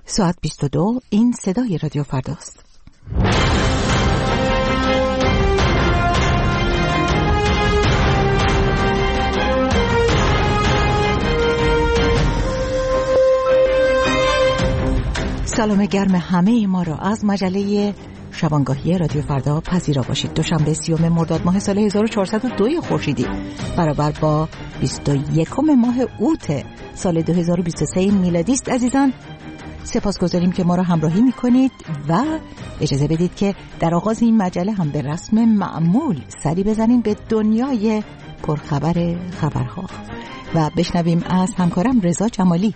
ساعت 22. این صدای رادیو فرداست. سلام گرم همه ما را از مجله شبانگاهی رادیو فردا پذیرا باشید. دوشنبه 30 مرداد ماه سال 1402 خورشیدی برابر با 21 ماه اوت سال 2023 میلادی است. عزیزان، سپاسگزاریم که ما را همراهی میکنید و اجازه بدید که در آغاز این مجله هم به رسم معمول سری بزنیم به دنیای پرخبر خبرها و بشنویم از همکارم رضا جمالی.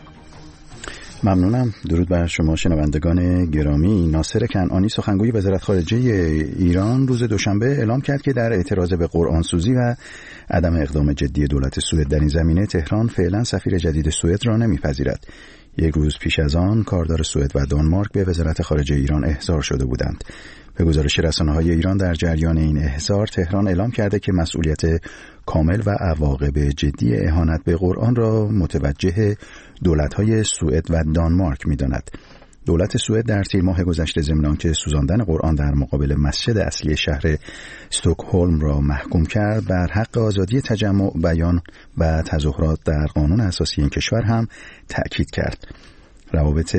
ممنونم. درود بر شما شنوندگان گرامی. ناصر کنعانی سخنگوی وزارت خارجه ایران روز دوشنبه اعلام کرد که در اعتراض به قرآنسوزی و عدم اقدام جدی دولت سوئد در این زمینه تهران فعلا سفیر جدید سوئد را نمیپذیرد. یک روز پیش از آن کاردار سوئد و دانمارک به وزارت خارجه ایران احضار شده بودند. به گزارش رسانه‌های ایران در جریان این احضار تهران اعلام کرده که مسئولیت کامل و عواقب جدی اهانت به قرآن را متوجه دولت‌های سوئد و دانمارک می‌داند. دولت سوئد در تیر ماه گذشته ضمن آنکه سوزاندن قرآن در مقابل مسجد اصلی شهر استکهلم را محکوم کرد، بر حق آزادی تجمع، بیان و تظاهرات در قانون اساسی این کشور هم تأکید کرد. روابط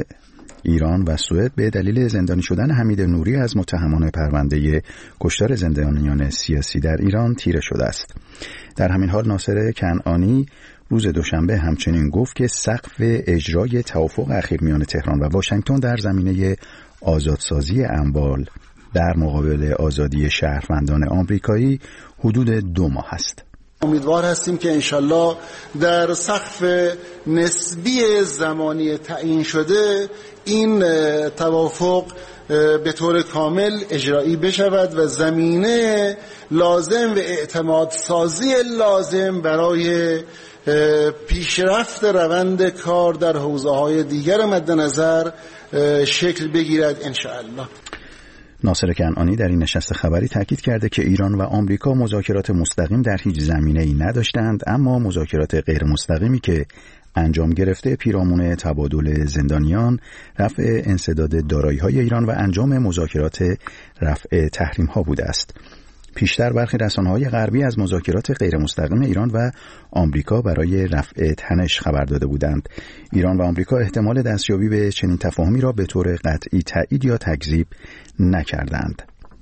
ایران و سوئد به دلیل زندانی شدن حمید نوری از متهمان پرونده کشتار زندانیان سیاسی در ایران تیره شده است. در همین حال ناصر کنعانی روز دوشنبه همچنین گفت که سقف اجرای توافق اخیر میان تهران و واشنگتن در زمینه آزادسازی اموال در مقابل آزادی شهروندان آمریکایی حدود 2 ماه است. امیدوار هستیم که انشالله در سقف نسبی زمانی تعیین شده این توافق به طور کامل اجرایی بشود و زمینه لازم و اعتماد سازی لازم برای پیشرفت روند کار در حوزه‌های دیگر مد نظر شکل بگیرد انشاءالله. ناصر کنعانی در این نشست خبری تاکید کرده که ایران و آمریکا مذاکرات مستقیم در هیچ زمینه‌ای نداشتند، اما مذاکرات غیر مستقیمی که انجام گرفته پیرامون تبادل زندانیان، رفع انسداد دارایی‌های ایران و انجام مذاکرات رفع تحریم‌ها بوده است. پیشتر برخی رسانه‌های غربی از مذاکرات غیر مستقیم ایران و آمریکا برای رفع تنش خبر داده بودند. ایران و آمریکا احتمال دستیابی به چنین تفاهمی را به طور قطعی تایید یا تکذیب نکردند.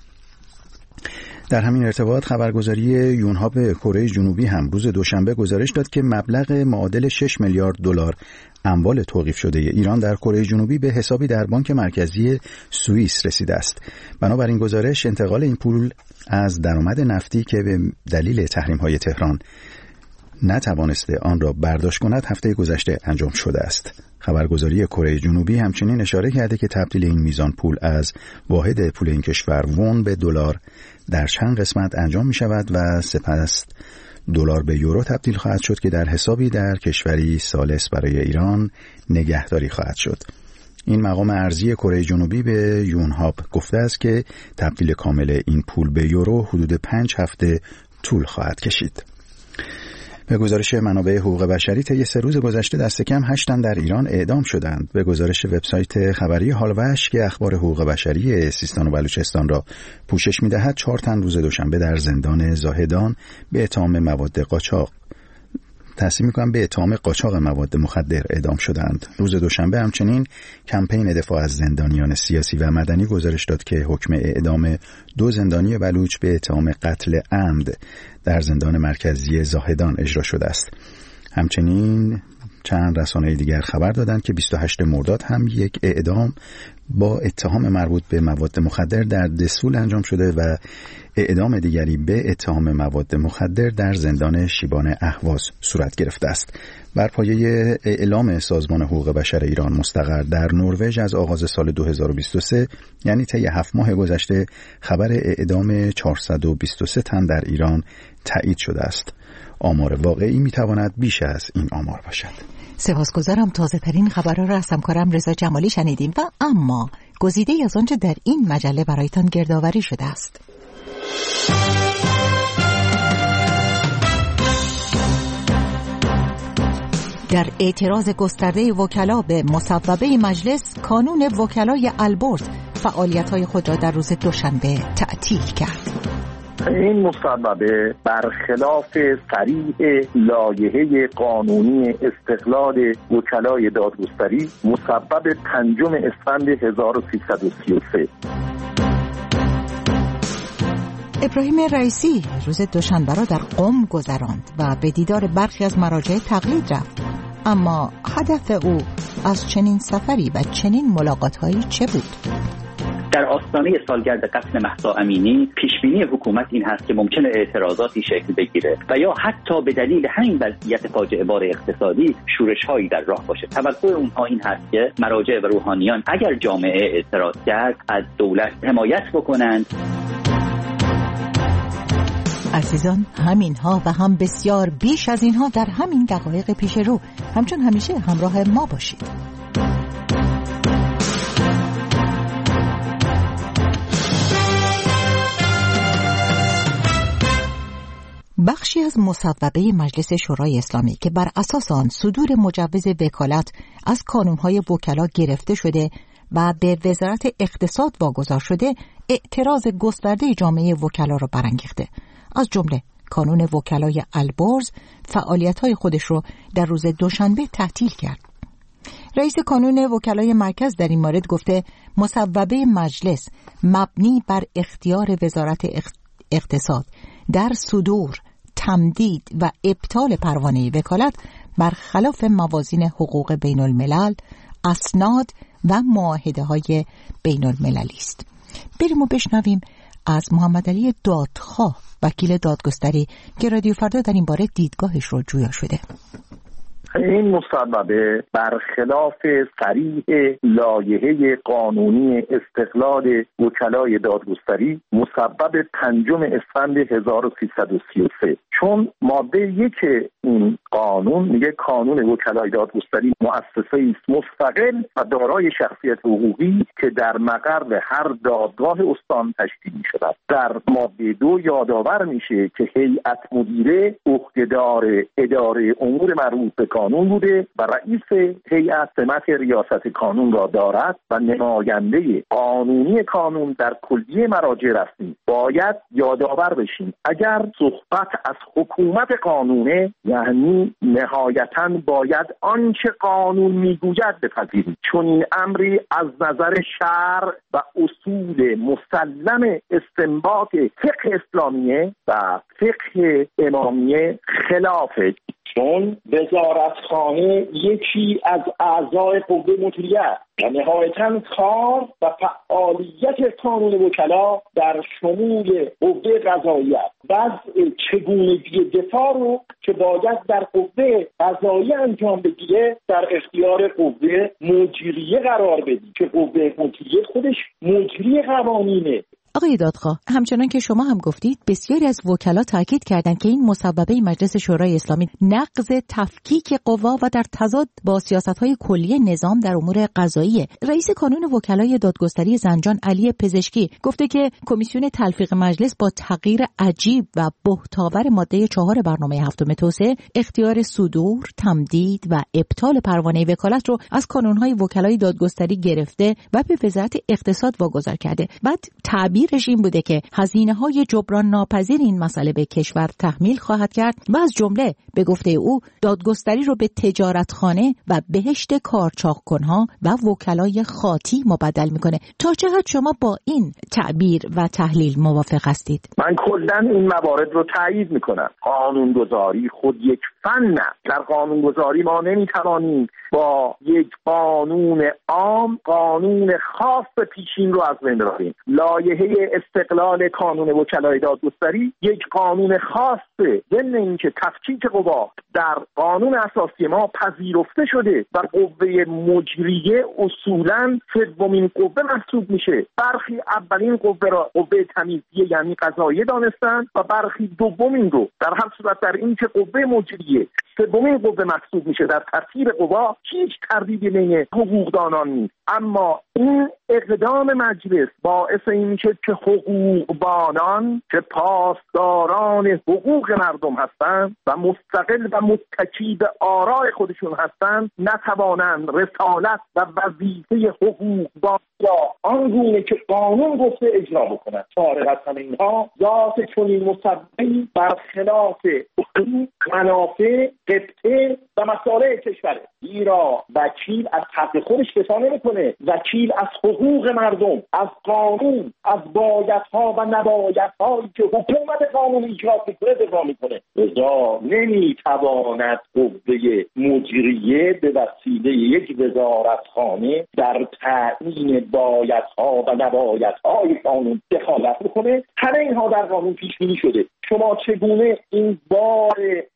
در همین ارتباط خبرگزاری یونهاب کره جنوبی هم روز دوشنبه گزارش داد که مبلغ معادل 6 میلیارد دلار اموال توقیف شده ایران در کره جنوبی به حسابی در بانک مرکزی سوئیس رسیده است. بنابراین گزارش انتقال این پول از درآمد نفتی که به دلیل تحریم‌های تهران نتوانسته آن را برداشت کند هفته گذشته انجام شده است. خبرگزاری کره جنوبی همچنین اشاره کرده که تبدیل این میزان پول از واحد پول این کشور وون به دلار در چند قسمت انجام می شود و سپس دلار به یورو تبدیل خواهد شد که در حسابی در کشوری ثالث برای ایران نگهداری خواهد شد. این مقام ارزی کره جنوبی به یونهاب گفته است که تبدیل کامل این پول به یورو حدود 5 هفته طول خواهد کشید. به گزارش منابع حقوق بشری طی 3 روز گذشته دست کم 8 تن در ایران اعدام شدند. به گزارش وبسایت خبری حالوش که اخبار حقوق بشری سیستان و بلوچستان را پوشش می‌دهد، 4 تن روز دوشنبه در زندان زاهدان به اتهام مواد قاچاق مواد مخدر اعدام شدند. روز دوشنبه همچنین کمپین دفاع از زندانیان سیاسی و مدنی گزارش داد که حکم اعدام 2 زندانی بلوچ به اتهام قتل عمد در زندان مرکزی زاهدان اجرا شده است. همچنین چند رسانه دیگر خبر دادند که 28 مرداد هم یک اعدام با اتهام مربوط به مواد مخدر در دسفول انجام شده و اعدام دیگری به اتهام مواد مخدر در زندان شیبان اهواز صورت گرفته است. بر پایه اعلام سازمان حقوق بشر ایران مستقر در نروژ از آغاز سال 2023 یعنی طی 7 ماه گذشته خبر اعدام 423 تن در ایران تایید شده است. آمار واقعی میتواند بیش از این آمار باشد. سپاسگزارم. تازه ترین خبرها را از همکارم رضا جمالی شنیدیم و اما گزیده از آنچه در این مجله برایتان گردآوری شده است. در اعتراض گسترده وکلا به مصوبه مجلس، کانون وکلای البرز فعالیت‌های خود را در روز دوشنبه تعطیل کرد. این مصوبه برخلاف صریح لایحه قانونی استقلال وکلای دادگستری مصوب 5 اسفند 1333. ابراهیم رئیسی روز دوشنبه را در قم گذراند و به دیدار برخی از مراجع تقلید رفت. اما هدف او از چنین سفری و چنین ملاقات‌هایی چه بود؟ در آستانه سالگرد قتل مهسا امینی پیشبینی حکومت این هست که ممکنه اعتراضاتی شکل بگیره و یا حتی به دلیل همین وضعیت فاجعه بار اقتصادی شورش‌هایی در راه باشه. توقع اونها این هست که مراجع و روحانیان اگر جامعه اعتراض کرد از دولت حمایت بکنند. عزیزان، همینها و هم بسیار بیش از اینها در همین دقایق پیش رو. همچون همیشه همراه ما باشید. بخشی از مصوبه مجلس شورای اسلامی که بر اساس آن صدور مجوز وکالت از کانونهای وکلا گرفته شده و به وزارت اقتصاد واگذار شده، اعتراض گسترده جامعه وکلا را برانگیخته. از جمله کانون وکلای البرز فعالیت‌های خودش رو در روز دوشنبه تعطیل کرد. رئیس کانون وکلای مرکز در این مورد گفته مصوبه مجلس مبنی بر اختیار وزارت اقتصاد در صدور، تمدید و ابطال پروانه وکالت برخلاف موازین حقوق بین الملل، اسناد و معاهده‌های بین المللی است. بریم و بشنویم از محمد علی دادخواه، وکیل دادگستری که رادیو فردا در این باره دیدگاهش رو جویا شده. این مصوبه برخلاف صریح لایحه قانونی استقلال وکلای دادگستری مصوب 5 اسفند 1333، چون ماده 1 این قانون میگه کانون وکلای دادگستری مؤسسه‌ای است مستقل و دارای شخصیت حقوقی که در مقر هر دادگاه استان تشکیل می‌شود. در ماده 2 یادآور میشه که هیئت مدیره عهده‌دار اداره امور مربوط به قانون بوده و رئیس هیئت سمت ریاست قانون را دارد و نماینده قانونی قانون در کلیه مراجع رسمی. باید یادآور بشیم اگر صحبت از حکومت قانونه، یعنی نهایتاً باید آنچه قانون میگوید بپذیریم، چون این امری از نظر شرع و اصول مسلم استنباط فقه اسلامیه و فقه امامیه خلافه، چون وزارتخانه یکی از اعضای قوه مجریه و نهایتاً کار و فعالیت کانون وکلا در شمول قوه قضاییه وضع چگونگی دفاع رو که باید در قوه قضاییه انجام بگیره در اختیار قوه مجریه قرار بدی که قوه مجریه خودش مجری قوانینه. آقای دادخواه، همچنان که شما هم گفتید بسیاری از وکلا تاکید کردند که این مصوبه مجلس شورای اسلامی نقض تفکیک قوا و در تضاد با سیاست‌های کلی نظام در امور قضاییه. رئیس کانون وکلای دادگستری زنجان علی پزشکی گفته که کمیسیون تلفیق مجلس با تغییر عجیب و بهتاور ماده 4 برنامه هفتم توسعه اختیار صدور، تمدید و ابطال پروانه وکالت رو از کانون‌های وکلای دادگستری گرفته و به وزارت اقتصاد واگذار کرده. بعد تعبیرش این بوده که هزینه‌های جبران ناپذیر این مسئله به کشور تحمیل خواهد کرد و از جمله به گفته او دادگستری رو به تجارتخانه و بهشت کارچاق‌کن‌ها و وکلای خاطی مبدل میکنه. تا چه حد شما با این تعبیر و تحلیل موافق هستید؟ من کلاً این موارد رو تایید میکنم. قانونگذاری خود یک فن است. در قانونگذاری ما نمیتوانیم با یک قانون عام قانون خاص پیشین رو از بین ببریم. لایحه استقلال کانون وکلای دادگستری یک قانون خاصه، ضمن اینکه تفکیک قوا در قانون اساسی ما پذیرفته شده و قوه مجریه اصولاً سومین قوه محسوب میشه. برخی اولین قوه را قوه تمیزیه یعنی قضاییه دانستند و برخی دومین رو. در هر صورت در اینکه قوه مجریه سومین قوه محسوب میشه در ترتیب قوا هیچ تردیدی بین حقوقدانان نیست. اما این اقدام مجلس باعث این میشه که حقوقبانان که پاسداران حقوق مردم هستند و مستقل و متکی به آراء خودشون هستند نتوانند رسالت و وظیفه حقوقبان را آنگونه که قانون گفته اجرا بکنند. فارغ از همه اینها ذات چنین مسببی برخلاف حقوق، منافع، قبطه و مصالح کشوره. زیرا وکیل از حق خودش دفاع نمیکنه، وکیل از حقوق مردم، از قانون، از بایدها و نبایدهایی که حکومت قانون اجرا میکنه دفاع میکنه. لذا نمیتواند قوه مجریه به وسیله یک وزارتخانه در تعیین بایدها و نبایدهای قانون دخالت بکنه. همه اینها در قانون پیش بینی شده. شما چگونه این بار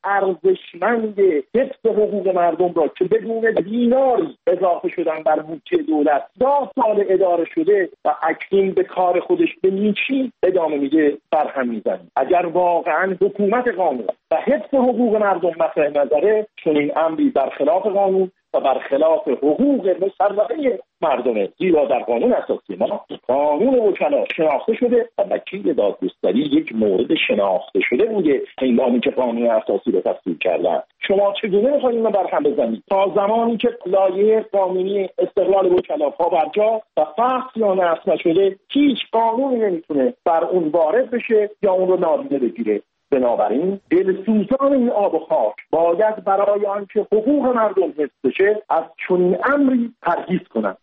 ارزشمند حفظ حقوق مردم را که بدون دیناری اضافه شدن بر بودجه دولت 10 سال اداره شده و اکنون به کار خودش به نیچی ادامه میده برهم میزنید؟ اگر واقعا حکومت قانون و حفظ حقوق مردم مطرح نظره، چنین امری برخلاف قانون و برخلاف حقوق مسلمه مردمه. زیرا در قانون اساسی ما قانون وکلا شناخته شده و وکیل دادگستری یک مورد شناخته شده بوده هنگامی که قانون اساسی رو تصویب کردن. شما چگونه میخواید اینو برهم بزنید؟ تا زمانی که لایحه قانونی استقلال وکلا پا برجا و فحص یا نصب نشده، هیچ قانونی نمیتونه بر اون وارد بشه یا اون رو نادیده بگیره. بنابراین دلسوزان این آب و خاک باید برای آنکه حقوق مردم حفظ بشه از چنین امری پرهیز کنند.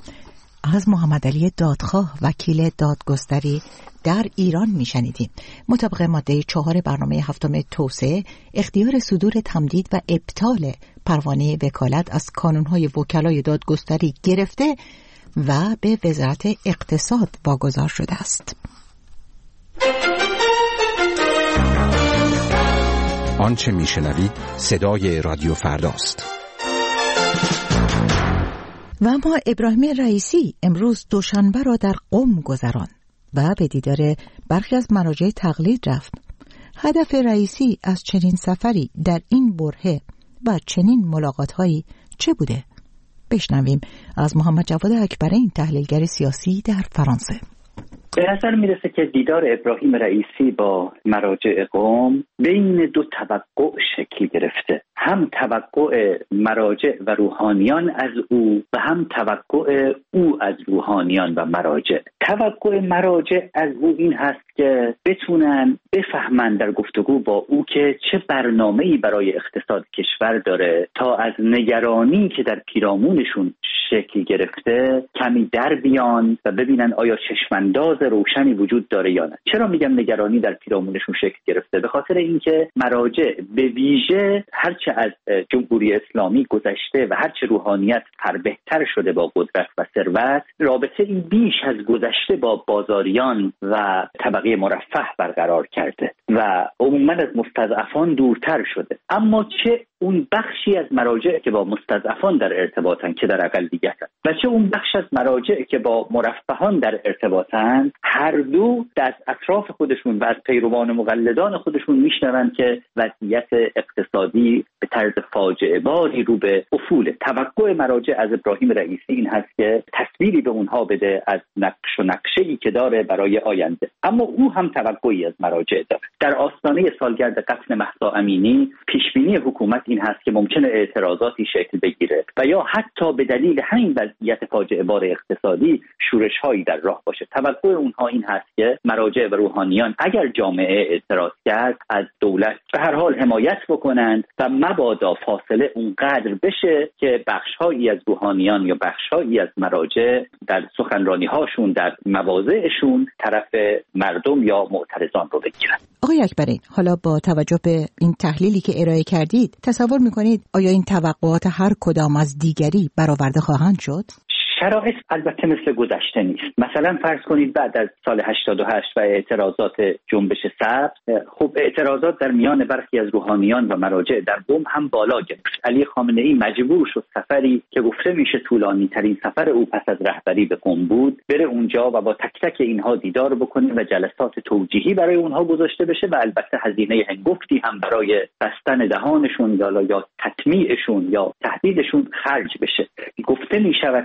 از محمد علی دادخواه، وکیل دادگستری در ایران میشنیدیم. مطابق ماده 4 برنامه 7 توسعه، اختیار صدور تمدید و ابطال پروانه وکالت از کانونهای وکلای دادگستری گرفته و به وزارت اقتصاد واگذار شده است. آنچه میشنوید صدای رادیو فرداست. و اما ابراهیم رئیسی امروز دوشنبه را در قم گذران و به دیدار برخی از مراجع تقلید رفت. هدف رئیسی از چنین سفری در این برهه و چنین ملاقات‌هایی چه بوده؟ بشنویم از محمد جواد اکبرین، تحلیلگر سیاسی در فرانسه. به نظر میرسه که دیدار ابراهیم رئیسی با مراجع قم بین دو توقع شکل گرفته، هم توقع مراجع و روحانیان از او و هم توقع او از روحانیان و مراجع. توقع مراجع از او این هست که بتونن بفهمن در گفتگو با او که چه برنامه‌ای برای اقتصاد کشور داره تا از نگرانی که در پیرامونشون شکل گرفته کمی در بیان و ببینن آیا چشمانداز روشنی وجود داره یا نه. چرا میگم نگرانی در پیرامونشون شکل گرفته؟ به خاطر اینکه مراجع به ویژه هرچه از جمهوری اسلامی گذشته و هرچه روحانیت بهتر شده با قدرت و ثروت، رابطه این بیش از گذشته با بازاریان و طبقه مرفه برقرار کرده و عموما از مستضعفان دورتر شده. اما چه اون بخشی از مراجع که با مستضعفان در ارتباطن که در اقلیتن و چه اون بخش از مراجع که با مرفهان در ارتباطن، هر دو از اطراف خودشون و از پیروان و مقلدان خودشون میشنون که وضعیت اقتصادی به طرز فاجعه باری رو به افوله. توقع مراجع از ابراهیم رئیسی این هست که تصویری به اونها بده از نقش و نقشه‌ای که داره برای آینده. اما او هم توقعی از مراجع داره. در آستانه سالگرد قتل مهسا امینی پیشبینی حکومت این هست که ممکنه اعتراضاتی شکل بگیره و یا حتی به دلیل همین وضعیت فاجعه بار اقتصادی شورش‌هایی در راه باشه. توقع اونها این هست که مراجع و روحانیان اگر جامعه اعتراض کرد از دولت به هر حال حمایت بکنند و مبادا فاصله اونقدر بشه که بخش‌هایی از روحانیان یا بخش‌هایی از مراجع در سخنرانی‌هاشون در مواضعشون طرف مردم یا معترضان رو بگیرن. آقای اکبرین، حالا با توجه به این تحلیلی که ارائه کردید تصور می‌کنید آیا این توقعات هر کدام از دیگری برآورده خواهند شد؟ شرایط البته مثل گذشته نیست. مثلا فرض کنید بعد از سال 88 و اعتراضات جنبش سبز، خب اعتراضات در میان برخی از روحانیان و مراجع در قم هم بالا گرفت. علی خامنه‌ای مجبور شد سفری که گفته میشه طولانی ترین سفر او پس از رهبری به قم بود بره اونجا و با تک تک اینها دیدار بکنه و جلسات توجیهی برای اونها گذاشته بشه و البته هزینه هنگفتی هم برای بستن دهانشون یا تطمیعشون یا تهدیدشون خرج بشه. گفته میشود که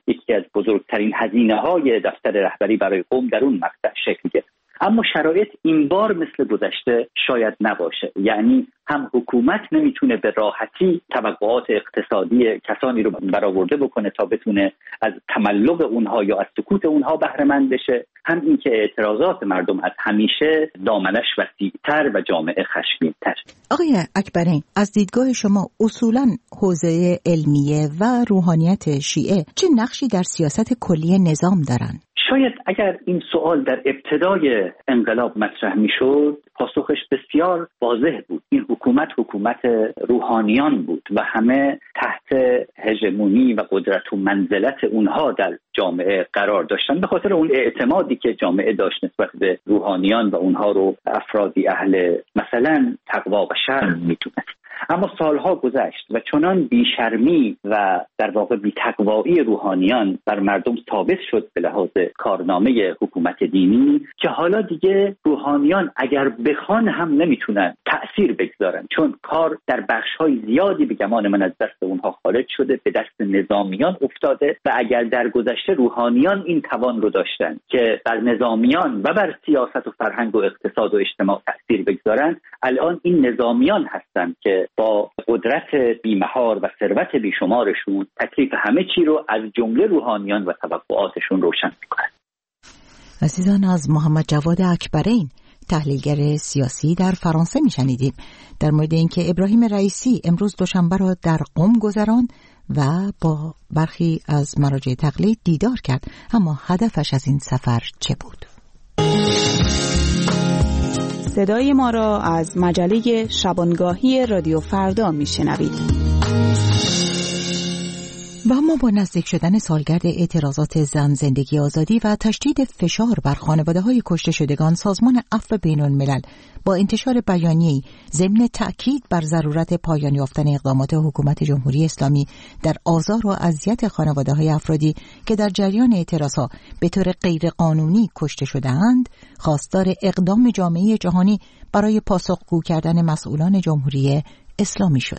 یکی از بزرگترین هزینه‌های دفتر رهبری برای قم در اون مقطع شکل گرفت. اما شرایط این بار مثل گذشته شاید نباشه، یعنی هم حکومت نمیتونه به راحتی توقعات اقتصادی کسانی رو برآورده بکنه تا بتونه از تملق اونها یا از سکوت اونها بهره مند بشه، هم اینکه اعتراضات مردم از همیشه دامنش وسیع‌تر و جامعه خشمگین‌تر. آقای اکبرین، از دیدگاه شما اصولاً حوزه علمیه و روحانیت شیعه چه نقشی در سیاست کلی نظام دارن؟ شاید اگر این سوال در ابتدای انقلاب مطرح میشد پاسخش بسیار واضح بود. این حکومت روحانیان بود و همه تحت هژمونی و قدرت و منزلت اونها در جامعه قرار داشتن به خاطر اون اعتمادی که جامعه داشت نسبت به روحانیان و اونها رو افرادی اهل مثلا تقوا و شرم میدونست. اما سالها گذشت و چنان بیشرمی و در واقع بی‌تقوایی روحانیان بر مردم ثابت شد به لحاظ کارنامه حکومت دینی که حالا دیگه روحانیان اگر بخوان هم نمیتونن تأثیر بگذارن، چون کار در بخش‌های زیادی به گمان من از دست اونها خارج شده، به دست نظامیان افتاده و اگر در گذشته روحانیان این توان رو داشتن که بر نظامیان و بر سیاست و فرهنگ و اقتصاد و اجتماع تأثیر بگذارن، الان این نظامیان هستن که با قدرت بیمهار و ثروت بیشمارشون تکلیف همه چی رو از جمله روحانیان و توقعاتشون روشن میکنن. عزیزان، از محمد جواد اکبرین تحلیلگر سیاسی در فرانسه میشنیدیم در مورد اینکه ابراهیم رئیسی امروز دوشنبه را در قم گذراند و با برخی از مراجع تقلید دیدار کرد، اما هدفش از این سفر چه بود؟ صدای ما را از مجله شبانگاهی رادیو فردا میشنوید. و اما با نزدیک شدن سالگرد اعتراضات زن زندگی آزادی و تشدید فشار بر خانواده‌های کشته شدگان، سازمان عفو بین‌الملل با انتشار بیانیه‌ای ضمن تأکید بر ضرورت پایان یافتن اقدامات حکومت جمهوری اسلامی در آزار و اذیت خانواده‌های افرادی که در جریان اعتراضها به طور غیرقانونی کشته شده‌اند، خواستار اقدام جامعه جهانی برای پاسخگو کردن مسئولان جمهوری اسلامی شد.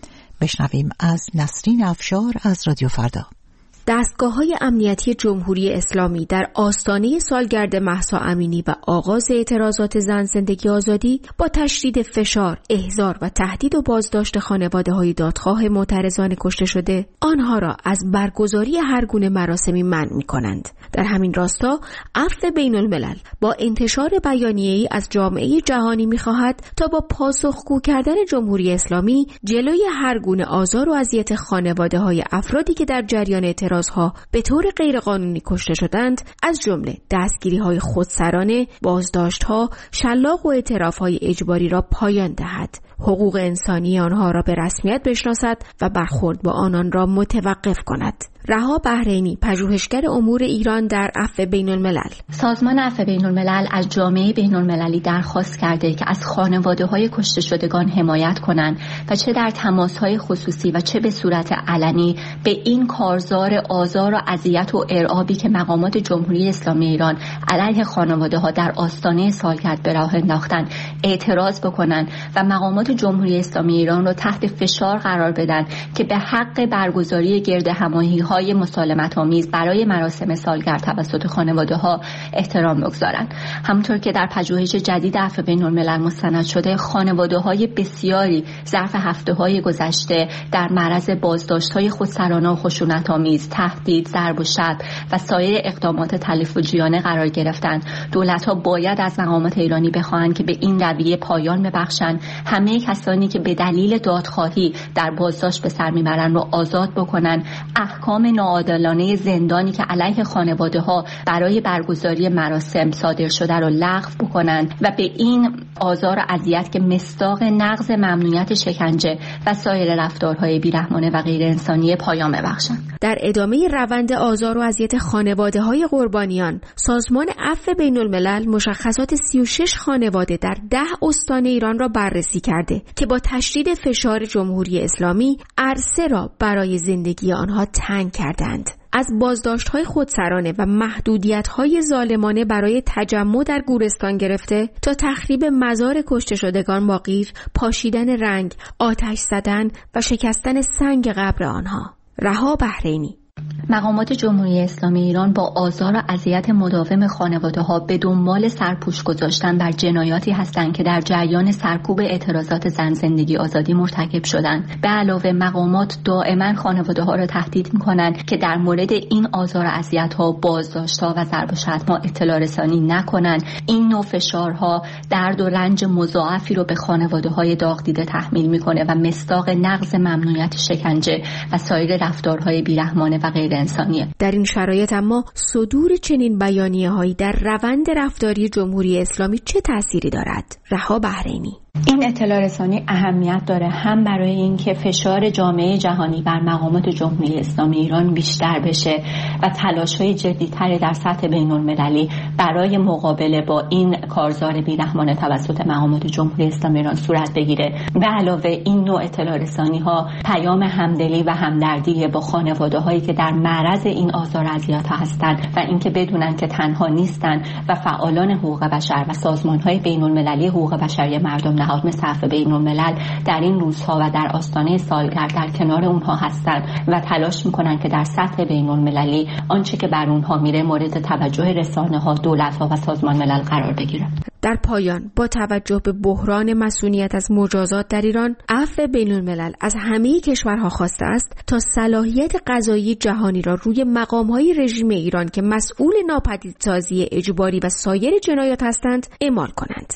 بشنویم از نسرین افشار از رادیو فردا. دستگاه‌های امنیتی جمهوری اسلامی در آستانه سالگرد مهسا امینی و آغاز اعتراضات زن زندگی آزادی با تشدید فشار، احضار و تهدید و بازداشت خانواده‌های دادخواه معترضان کشته شده آنها را از برگزاری هر گونه مراسمی منع می‌کنند. در همین راستا عفو بین‌الملل با انتشار بیانیه‌ای از جامعه جهانی می‌خواهد تا با پاسخگو کردن جمهوری اسلامی جلوی هر گونه آزار و اذیت خانواده‌های افرادی که در جریان اعتراضها به طور غیرقانونی کشته شدند، از جمله دستگیری‌های خودسرانه، بازداشت‌ها، شلاق و اعتراف‌های اجباری را پایان دهد. حقوق انسانی آنها را به رسمیت بشناسد و برخورد با آنان را متوقف کند. رها بحرینی، پژوهشگر امور ایران در عفو بین‌الملل: سازمان عفو بین‌الملل از جامعه بین‌المللی درخواست کرده که از خانواده‌های کشته شدگان حمایت کنند و چه در تماس‌های خصوصی و چه به صورت علنی به این کارزار آزار و اذیت و ارعابی که مقامات جمهوری اسلامی ایران علیه خانواده‌ها در آستانه سالگرد به راه انداختن اعتراض بکنند و مقامات جمهوری اسلامی ایران را تحت فشار قرار بدن که به حق برگزاری گردهمایی‌های مسالمت‌آمیز برای مراسم سالگرد توسط خانواده‌ها احترام بگذارند. همونطور که در پژوهش جدید عفو بین‌الملل مستند شده، خانواده‌های بسیاری ظرف هفته‌های گذشته در معرض بازداشت‌های خودسرانه و خشونت‌آمیز، تهدید، ضرب و شتم و سایر اقدامات تلف و جیانه قرار گرفتند. دولت‌ها باید از مقامات ایرانی بخواهند که به این رویه پایان ببخشند، همه کسانی که به دلیل دادخواهی در بازداشت به سر میبرند رو آزاد بکنن، احکام ناعادلانه زندانی که علیه خانواده‌ها برای برگزاری مراسم صادر شده رو لغو بکنن و به این آزار و اذیت که مصداق نقض ممنوعیت شکنجه و سایر رفتارهای بیرحمانه و غیر انسانی پایان ببخشند. در ادامه روند آزار و اذیت خانواده‌های قربانیان، سازمان عفو بین‌الملل مشخصات 36 خانواده در 10 استان ایران را بررسی کرده که با تشدید فشار جمهوری اسلامی عرصه را برای زندگی آنها تنگ کردند. از بازداشت‌های خودسرانه و محدودیت‌های ظالمانه برای تجمع در گورستان گرفته تا تخریب مزار کشته شدگان با قیر، پاشیدن رنگ، آتش زدن و شکستن سنگ قبر آنها. رها بحرینی: مقامات جمهوری اسلامی ایران با آزار و اذیت مداوم خانواده‌ها به دنبال سرپوش گذاشتن بر جنایاتی هستند که در جریان سرکوب اعتراضات زن زندگی آزادی مرتکب شدند. به علاوه مقامات دائما خانواده‌ها را تهدید می‌کنند که در مورد این آزار و اذیت‌ها، بازداشت‌ها و ضرب و شتم‌ها اطلاع رسانی نکنند. این نوع فشارها درد و رنج مضاعفی رو به خانواده‌های داغ دیده تحمیل می‌کنه و مصداق نقض ممنوعیت شکنجه و سایر رفتارهای بیرحمانه و غیر انسانیه. در این شرایط اما صدور چنین بیانیه‌هایی در روند رفتاری جمهوری اسلامی چه تأثیری دارد؟ رها بحرینی: این اطلاع رسانی اهمیت داره هم برای اینکه فشار جامعه جهانی بر مقامات جمهوری اسلامی ایران بیشتر بشه و تلاش‌های جدی‌تری در سطح بین‌المللی برای مقابله با این کارزار بیرحمانه توسط مقامات جمهوری اسلامی ایران صورت بگیره. به علاوه این نوع اطلاع رسانی‌ها پیام همدلی و همدردی با خانواده‌هایی که در معرض این آزار و اذیت‌ها هستند و اینکه بدونن که تنها نیستن و فعالان حقوق بشر و سازمان‌های بین‌المللی حقوق بشری مردم نهاد مثل عفو بین‌الملل در این روزها و در آستانه سالگرد در کنار اونها هستند و تلاش میکنن که در سطح بین‌المللی آنچه که بر اونها میره مورد توجه رسانه‌ها، دولت‌ها و سازمان ملل قرار بگیره. در پایان با توجه به بحران مسئولیت از مجازات در ایران، عفو بین‌الملل از همه کشورها خواسته است تا صلاحیت قضایی جهانی را روی مقام‌های رژیم ایران که مسئول ناپدیدسازی اجباری و سایر جنایات هستند اعمال کنند.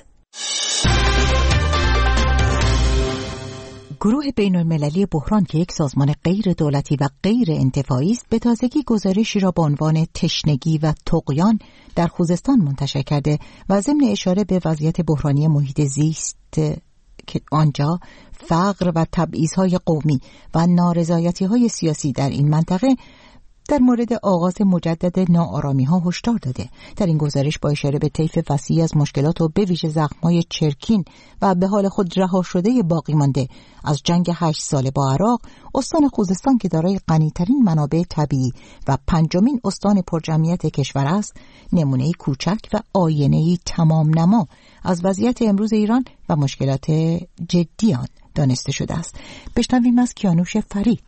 گروه بین‌المللی بحران که یک سازمان غیر دولتی و غیر انتفاعی است، به تازگی گزارشی را با عنوان تشنگی و طغیان در خوزستان منتشر کرده و ضمن اشاره به وضعیت بحرانی محیط زیست که آنجا فقر و تبعیض‌های قومی و نارضایتی‌های سیاسی در این منطقه در مورد آغاز مجدد ناآرامی‌ها هشدار داده. در این گزارش با اشاره به طیف وسیعی از مشکلات و به ویژه زخم‌های چرکین و به حال خود رها شده باقی مانده از جنگ 8 ساله با عراق، استان خوزستان که دارای غنی‌ترین منابع طبیعی و پنجمین استان پرجمعیت کشور است، نمونه‌ای کوچک و آینه‌ای تمام نما از وضعیت امروز ایران و مشکلات جدی آن دانسته شده است. بشنویم از کیانوش فرید.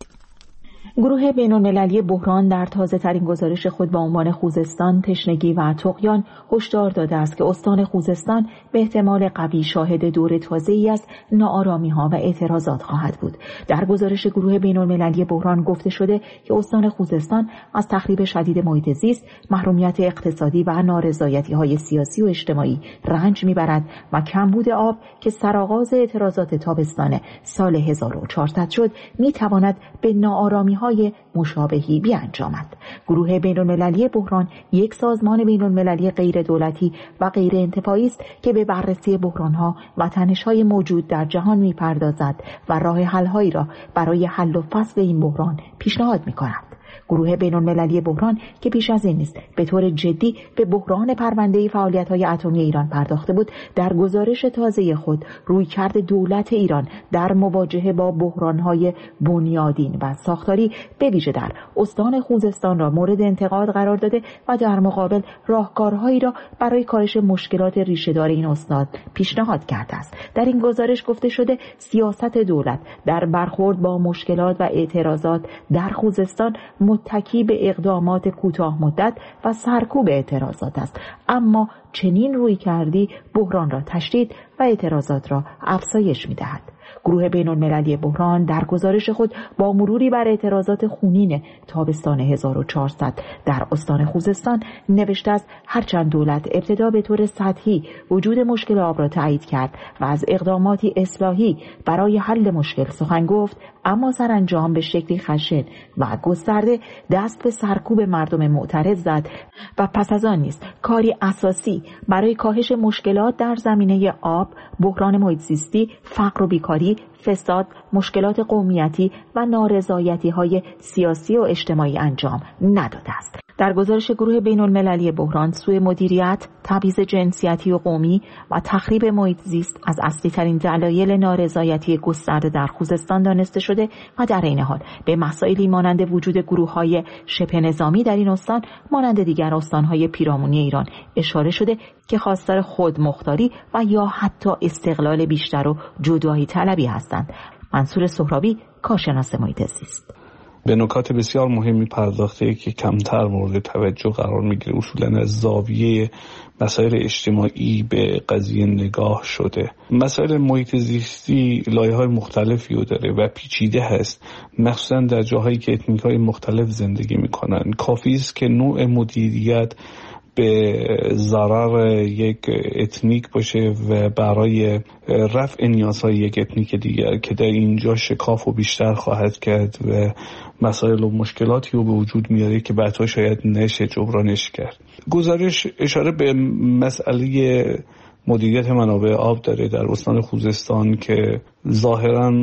گروه بین‌المللی بحران در تازه‌ترین گزارش خود با عنوان خوزستان، تشنگی و طغیان هشدار داده است که استان خوزستان به احتمال قوی شاهد دور تازه‌ای از ناآرامی‌ها و اعتراضات خواهد بود. در گزارش گروه بین‌المللی بحران گفته شده که استان خوزستان از تخریب شدید محیط زیست، محرومیت اقتصادی و نارضایتی‌های سیاسی و اجتماعی رنج می‌برد و کمبود آب که سرآغاز اعتراضات تابستان سال 1400 شد، می‌تواند به ناآرامی‌های مشابهی بیانجامد. گروه بین‌المللی بحران یک سازمان بین‌المللی غیر دولتی و غیر انتفاعی است که به بررسی بحران‌ها و تنش‌های موجود در جهان می‌پردازد و راه حل‌هایی را برای حل و فصل این بحران پیشنهاد می‌کند. گروه بین‌المللی بحران که پیش از این نیز به طور جدی به بحران پرونده فعالیت‌های اتمی ایران پرداخته بود، در گزارش تازه خود رویکرد دولت ایران در مواجهه با بحران‌های بنیادین و ساختاری به ویژه در استان خوزستان را مورد انتقاد قرار داده و در مقابل راهکارهایی را برای کاهش مشکلات ریشه‌دار این استان پیشنهاد کرده است. در این گزارش گفته شده سیاست دولت در برخورد با مشکلات و اعتراضات در خوزستان متکی به اقدامات کوتاه مدت و سرکوب اعتراضات است، اما چنین رویکردی بحران را تشدید و اعتراضات را افزایش می‌دهد. گروه بین‌المللی بحران در گزارش خود با مروری بر اعتراضات خونین تابستان 1400 در استان خوزستان نوشته است هرچند دولت ابتدا به طور سطحی وجود مشکل آب را تایید کرد و از اقداماتی اصلاحی برای حل مشکل سخن گفت، اما سرانجام به شکلی خشن و گسترده دست به سرکوب مردم معترض زد و پس از آن نیز کاری اساسی برای کاهش مشکلات در زمینه آب، بحران محیط زیستی، فقر و بیکاری، فساد، مشکلات قومیتی و نارضایتی‌های سیاسی و اجتماعی انجام نداده است. در گزارش گروه بین‌المللی بحران، سوء مدیریت، تبعیض جنسیتی و قومی و تخریب محیط زیست از اصلی‌ترین دلایل نارضایتی گسترده در خوزستان دانسته شده و در این حال به مسائلی مانند وجود گروه‌های شبه نظامی در این استان مانند دیگر استان‌های پیرامونی ایران اشاره شده که خواستار خودمختاری و یا حتی استقلال بیشتر و جدایی طلبی هستند. منصور سهرابی، کارشناس محیط زیست. به نکات بسیار مهمی پرداخته که کمتر مورد توجه قرار میگیره. اصولا از زاویه مسائل اجتماعی به قضیه نگاه شده. مسائل محیط زیستی لایه‌های مختلفی رو داره و پیچیده هست، مخصوصا در جاهایی که اتنیک‌های مختلف زندگی میکنن. کافی است که نوع مدیریت به ضرر یک اتنیک باشه و برای رفع نیازهای یک اتنیک دیگر که در اینجا شکاف و بیشتر خواهد کرد و مسائل و مشکلاتی رو به وجود میاره که بعدها شاید نشه جبرانش کرد. گزارش اشاره به مسئله مدیریت منابع آب داره در استان خوزستان که ظاهراً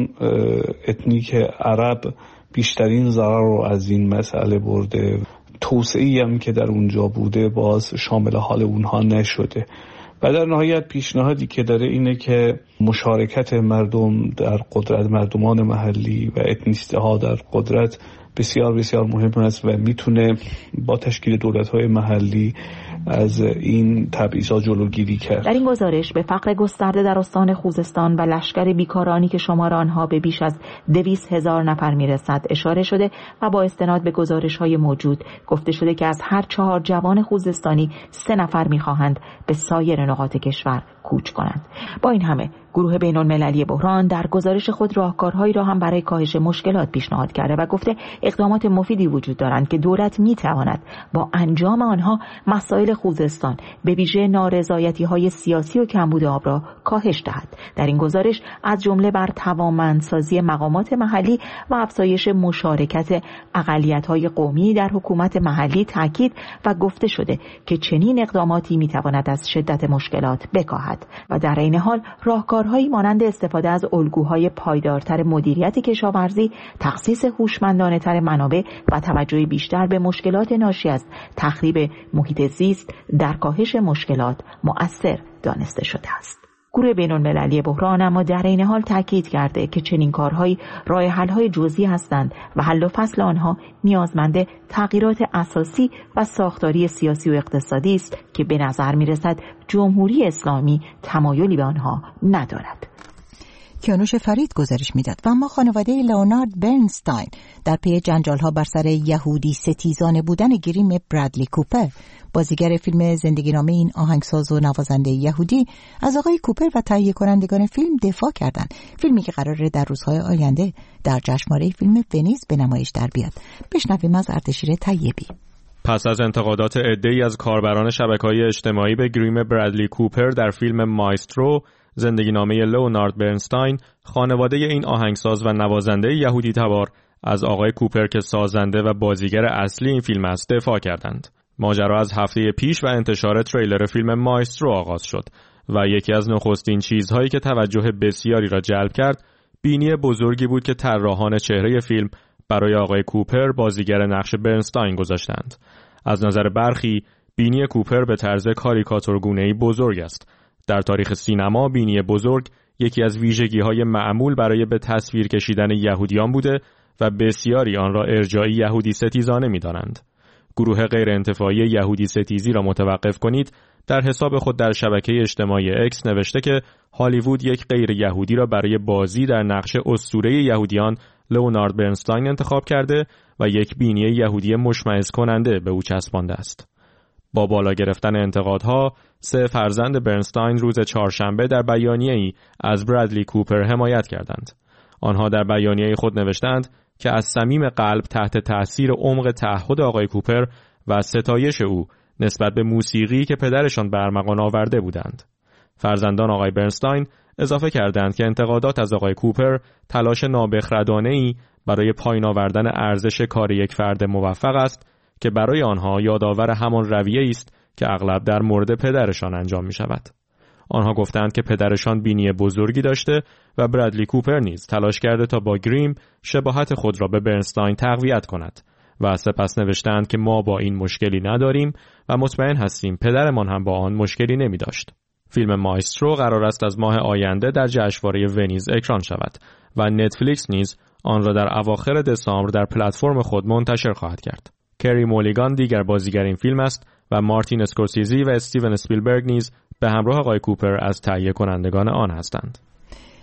اتنیک عرب بیشترین ضرر رو از این مسئله برده. توسعه‌ای هم که در اونجا بوده باز شامل حال اونها نشده و در نهایت پیشنهادی که داره اینه که مشارکت مردم در قدرت، مردمان محلی و اتنیسته ها در قدرت بسیار بسیار مهم است و میتونه با تشکیل دولت‌های محلی از این تبعیض‌ها جلوگیری کرد. در این گزارش به فقر گسترده در استان خوزستان و لشکر بیکارانی که شمار آنها به بیش از 200,000 نفر میرسد اشاره شده و با استناد به گزارش‌های موجود گفته شده که از هر 4 جوان خوزستانی 3 نفر می‌خواهند به سایر نقاط کشور کوچ کنند. با این همه گروه بین‌المللی بحران در گزارش خود راهکارهایی را هم برای کاهش مشکلات پیشنهاد کرده و گفته اقدامات مفیدی وجود دارند که دولت می‌تواند با انجام آنها مسائل خوزستان به ویژه نارضایتی‌های سیاسی و کمبود آب را کاهش دهد. در این گزارش از جمله بر توانمندسازی مقامات محلی و افزایش مشارکت اقلیت‌های قومی در حکومت محلی تاکید و گفته شده که چنین اقداماتی می‌تواند از شدت مشکلات بکاهد و در این حال راهکارهایی مانند استفاده از الگوهای پایدارتر مدیریت کشاورزی، تخصیص هوشمندانه‌تر منابع و توجه بیشتر به مشکلات ناشی از تخریب محیط زیست در کاهش مشکلات مؤثر دانسته شده است. گروه بین‌المللی بحران اما در این حال تاکید کرده که چنین کارهایی راه حل‌های جزئی هستند و حل و فصل آنها نیازمند تغییرات اساسی و ساختاری سیاسی و اقتصادی است که به نظر می‌رسد جمهوری اسلامی تمایلی به آنها ندارد. کیانوش فرید گزارش میداد و اما خانواده لئونارد برنستاین در پی جنجال‌ها بر سر یهودی ستیزانه بودن گریم برادلی کوپر، بازیگر فیلم زندگینامه این آهنگساز و نوازنده یهودی، از آقای کوپر و تهیه کنندگان فیلم دفاع کردند. فیلمی که قراره در روزهای آینده در جشنواره فیلم ونیز به نمایش در بیاد. بشنویم از اردشیر طیبی. پس از انتقادات عده‌ای از کاربران شبکه‌های اجتماعی به گریم برادلی کوپر در فیلم مایسترو، زندگینامه لئونارد برنستاین، خانواده این آهنگساز و نوازنده یهودی تبار از آقای کوپر که سازنده و بازیگر اصلی این فیلم است دفاع کردند. ماجرا از هفته پیش و انتشار تریلر فیلم مایسترو آغاز شد و یکی از نخستین چیزهایی که توجه بسیاری را جلب کرد بینی بزرگی بود که طراحان چهره فیلم برای آقای کوپر بازیگر نقش برنستاین گذاشتند. از نظر برخی بینی کوپر به طرز کاریکاتورگونه‌ای بزرگ است. در تاریخ سینما بینی بزرگ یکی از ویژگی‌های معمول برای به تصویر کشیدن یهودیان بوده و بسیاری آن را ارجاعی یهودی ستیزانه می‌دانند. گروه غیرانتفاعی یهودی ستیزی را متوقف کنید در حساب خود در شبکه اجتماعی اکس نوشته که هالیوود یک غیر یهودی را برای بازی در نقش اسطوره یهودیان لئونارد برنستاین انتخاب کرده و یک بینی یهودی مشمئز کننده به او چسبانده است. با بالا گرفتن انتقادها، 3 فرزند برنستاین روز چهارشنبه در بیانیه‌ای از برادلی کوپر حمایت کردند. آنها در بیانیه خود نوشتند که از صمیم قلب تحت تأثیر عمق تعهد آقای کوپر و ستایش او نسبت به موسیقی که پدرشان به ارمغان آورده بودند. فرزندان آقای برنستاین اضافه کردند که انتقادات از آقای کوپر تلاش نابخردانه‌ای برای پایین آوردن ارزش کار یک فرد موفق است که برای آنها یادآور همان رویه‌ای است که اغلب در مورد پدرشان انجام می شود. آنها گفتند که پدرشان بینی بزرگی داشته و برادلی کوپر نیز تلاش کرده تا با گریم شباهت خود را به برنستاین تقویت کند و سپس نوشتند که ما با این مشکلی نداریم و مطمئن هستیم پدرمان هم با آن مشکلی نمی داشت. فیلم مایسترو قرار است از ماه آینده در جشنواره ونیز اکران شود و نتفلیکس نیز آن را در اواخر دسامبر در پلتفرم خود منتشر خواهد کرد. کری مولیگان دیگر بازیگر این فیلم است و مارتین اسکورسیزی و استیون اسپیلبرگ نیز به همراه آقای کوپر از تهیه کنندگان آن هستند.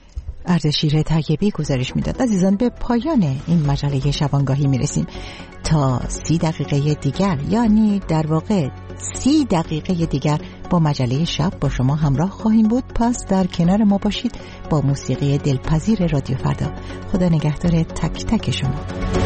اردشیر طیبی گزارش میداد. عزیزان، به پایان این مجله شبانگاهی میرسیم. تا 30 دقیقه دیگر، یعنی در واقع 30 دقیقه دیگر با مجله شب با شما همراه خواهیم بود. پس در کنار ما باشید با موسیقی دلپذیر رادیو فردا. خدا نگهدار تک تک شما.